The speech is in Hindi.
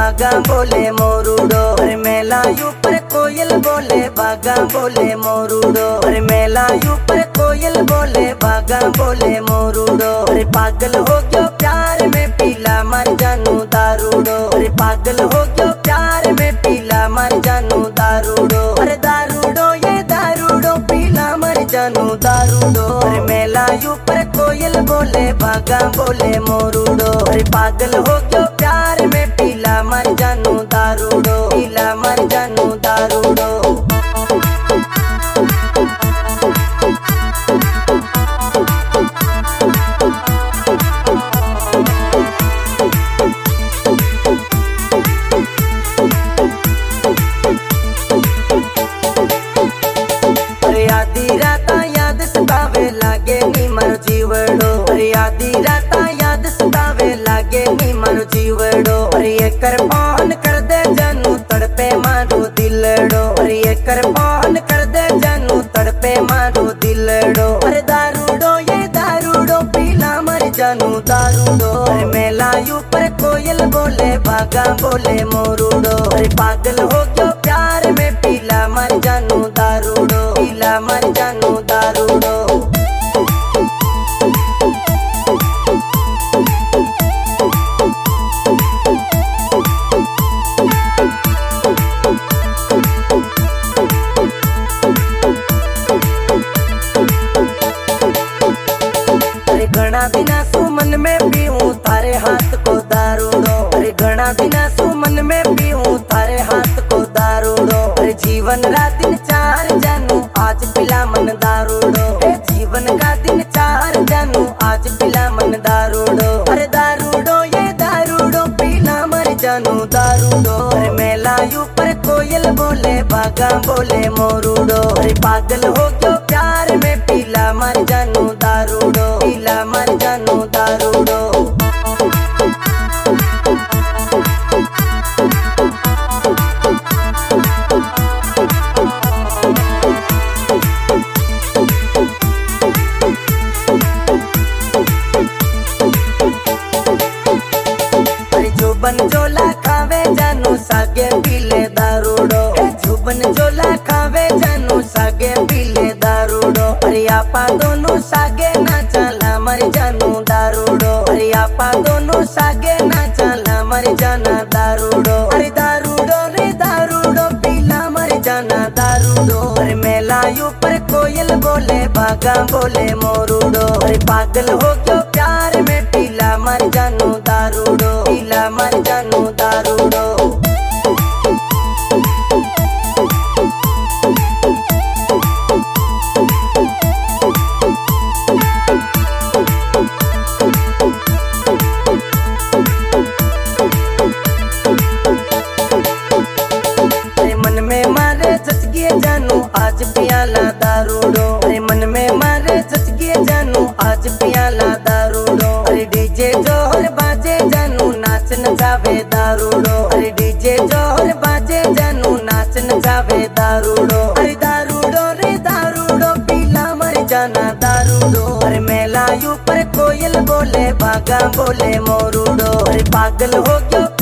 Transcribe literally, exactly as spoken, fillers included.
भागा बोले मोरूडो। अरे मेला ऊपर कोयल बोले भागा बोले मोरूडो। अरे मेला ऊपर कोयल बोले भागा बोले मोरूडो। अरे पागल हो गयो प्यार में पीला मर जानू दारूडो। अरे पागल हो गयो प्यार में पीला मर जानू दारूडो। अरे दारूडो ये दारूडो पीला मर जानू दारूडो। अरे मेला ऊपर कोयल बोले भागा बोले मोरूडो। अरे पागल हो गयो प्यार में पीला मर जानू दारूडो। पीला मर जानू दारूडो। अरे आधी राता याद सतावे लागे नी मारो जीवड़ो। अरे आधी राता याद सतावे लागे नी मारो जीवड़ो। अरे ये कर पान कर दे जानू तड़पे मारो दिलड़ो। अरे ये कर पान कर दे जानू तड़पे मारो दिलड़ो। अरे दारूडो ये दारूडो पीला मर जानू दारूडो। अरे मेला ऊपर कोयल बोले भागा बोले मोरूडो। अरे पागल हो गयो प्यार में पीला मर जानू दारूडो। पीला मर जानू दारूडो। अरे घना दिना सुमन में पीऊं थारे हाथ को दारूडो। अरे घना दिना सुमन में पीऊं थारे हाथ को दारूडो। अरे जीवन रात दिन चार जानू आज पिला मन दारूडो। अरे जीवन का दिन चार जानू आज पिला मन दारूडो। अरे दारूडो ये दारूडो पीला मर जानू दारूडो। अरे मेला ऊपर कोयल बोले भागा बोले मोरूडो। अरे पागल हो गयो प्यार में पीला मर जानू दारूडो। पीला मर जानू दारूडो। जुबन जोला खावे जानू सागे पीले दारूडो। जुबन जोला खावे जानू सागे पीले दारूडो। अरे आपा दोनों सागे ना चला मर जानू दारूडो। अरे आपा दोनों सागे ना चला मर जाना दारूडो। अरे दारूडो रे दारूडो पीला मर जाना दारूडो। अरे मेला ऊपर कोयल बोले भागा बोले मोरूडो। अरे पागल हो गयो प्यार में पीला मर जानू दारूडो। पीला मर जानू दारूडो। अरे मन में मारे जच गए जानू आज पियाला दारूडो। अरे मन में मारे जच गए जानू आज पियाला दारूडो। अरे डीजे जोहर बाजे जानू नाचन जावे दारूडो। अरे डीजे जोहर बाजे जानू नाचन जावे दारूडो। अरे दारूडो रे दारूडो पीला मर जाना दारूडो। अरे मेला ऊपर कोयल बोले भागा बोले मोरूडो। अरे पागल हो गयो